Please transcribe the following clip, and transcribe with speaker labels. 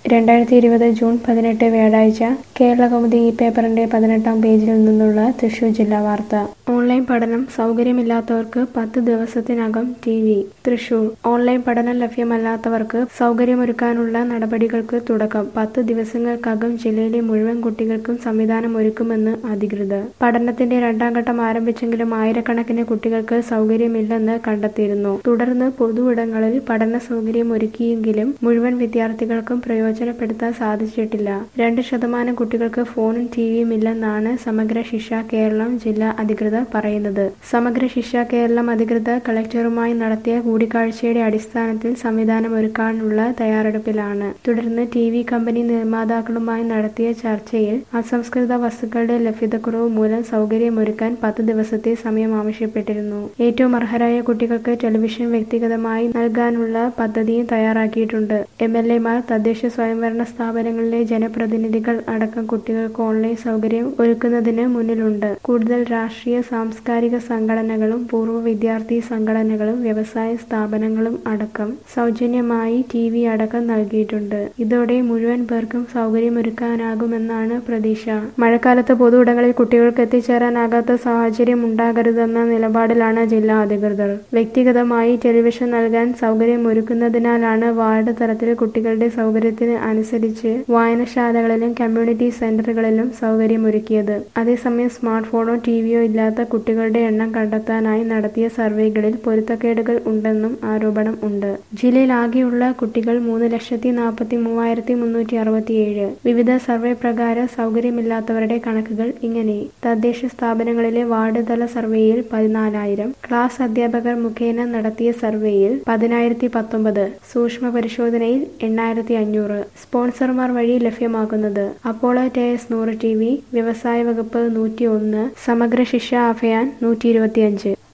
Speaker 1: 2020 June 18 വ്യാഴാഴ്ച കേരളകൗമുദി ഈ പേപ്പറിന്റെ 18-ാം പേജിൽ നിന്നുള്ള തൃശൂർ ജില്ലാ വാർത്ത. ഓൺലൈൻ പഠനം സൗകര്യമില്ലാത്തവർക്ക് 10 ദിവസത്തിനകം ടി.വി. തൃശൂർ. ഓൺലൈൻ പഠനം ലഭ്യമല്ലാത്തവർക്ക് സൗകര്യമൊരുക്കാനുള്ള നടപടികൾക്ക് തുടക്കം. 10 ദിവസങ്ങൾക്കകം ജില്ലയിലെ മുഴുവൻ കുട്ടികൾക്കും സംവിധാനം ഒരുക്കുമെന്ന് അധികൃതർ. പഠനത്തിന്റെ രണ്ടാം ഘട്ടം ആരംഭിച്ചെങ്കിലും ആയിരക്കണക്കിന് കുട്ടികൾക്ക് സൗകര്യമില്ലെന്ന് കണ്ടെത്തിയിരുന്നു. തുടർന്ന് പൊതുയിടങ്ങളിൽ പഠന സൗകര്യം ഒരുക്കിയെങ്കിലും മുഴുവൻ വിദ്യാർത്ഥികൾക്കും പ്രയോജനപ്പെടുത്താൻ സാധിച്ചിട്ടില്ല. 2% കുട്ടികൾക്ക് ഫോണും ടിവിയും ഇല്ലെന്നാണ് സമഗ്ര ശിക്ഷ കേരളം ജില്ലാ അധികൃതർ പറയുന്നത്. സമഗ്ര ശിക്ഷ കേരളം അധികൃതർ കളക്ടറുമായി നടത്തിയ കൂടിക്കാഴ്ചയുടെ അടിസ്ഥാനത്തിൽ സംവിധാനം ഒരുക്കാനുള്ള തയ്യാറെടുപ്പിലാണ്. തുടർന്ന് ടിവി കമ്പനി നിർമ്മാതാക്കളുമായി നടത്തിയ ചർച്ചയിൽ അസംസ്കൃത വസ്തുക്കളുടെ ലഭ്യതക്കുറവ് മൂലം സൗകര്യമൊരുക്കാൻ 10 ദിവസത്തെ സമയം ആവശ്യപ്പെട്ടിരുന്നു. ഏറ്റവും അർഹരായ കുട്ടികൾക്ക് ടെലിവിഷൻ വ്യക്തിഗതമായി നൽകാനുള്ള പദ്ധതിയും തയ്യാറാക്കിയിട്ടുണ്ട്. എംഎൽഎമാർ, തദ്ദേശ സ്വയംഭരണ സ്ഥാപനങ്ങളിലെ ജനപ്രതിനിധികൾ അടക്കം കുട്ടികൾക്ക് ഓൺലൈൻ സൗകര്യം ഒരുക്കുന്നതിന് മുന്നിലുണ്ട്. കൂടുതൽ രാഷ്ട്രീയ സാംസ്കാരിക സംഘടനകളും പൂർവ്വ വിദ്യാർത്ഥി സംഘടനകളും വ്യവസായ സ്ഥാപനങ്ങളും അടക്കം സൗജന്യമായി ടിവി അടക്കം നൽകിയിട്ടുണ്ട്. ഇതോടെ മുഴുവൻ പേർക്കും സൗകര്യമൊരുക്കാനാകുമെന്നാണ് പ്രതീക്ഷ. മഴക്കാലത്ത് പൊതുയിടങ്ങളിൽ കുട്ടികൾക്ക് എത്തിച്ചേരാനാകാത്ത സാഹചര്യം ഉണ്ടാകരുതെന്ന നിലപാടിലാണ് ജില്ലാ അധികൃതർ. വ്യക്തിഗതമായി ടെലിവിഷൻ നൽകാൻ സൗകര്യമൊരുക്കുന്നതിനാലാണ് വാർഡ് തലത്തിൽ കുട്ടികളുടെ സൗകര്യത്തിന് അനുസരിച്ച് വായനശാലകളിലും കമ്മ്യൂണിറ്റി സെന്ററുകളിലും സൗകര്യമൊരുക്കിയത്. അതേസമയം സ്മാർട്ട് ഫോണോ ടിവിയോ ഇല്ലാത്ത കുട്ടികളുടെ എണ്ണം കണ്ടെത്താനായി നടത്തിയ സർവേകളിൽ പൊരുത്തക്കേടുകൾ ഉണ്ടെന്നും ആരോപണം ഉണ്ട്. ജില്ലയിൽ ആകെയുള്ള കുട്ടികൾ 3,43,367. വിവിധ സർവേ പ്രകാരം സൗകര്യമില്ലാത്തവരുടെ കണക്കുകൾ ഇങ്ങനെ. തദ്ദേശ സ്ഥാപനങ്ങളിലെ വാർഡ് തല സർവേയിൽ 14,000, ക്ലാസ് അധ്യാപകർ മുഖേന നടത്തിയ സർവേയിൽ 10,019, സൂക്ഷ്മ പരിശോധനയിൽ 8,500. സ്പോൺസർമാർ വഴി ലഭ്യമാക്കുന്നത്: അപ്പോളോ ടയർസ് 100 ടിവി, വ്യവസായ വകുപ്പ് 101, സമഗ്ര ശിക്ഷ അഭിയാൻ 125.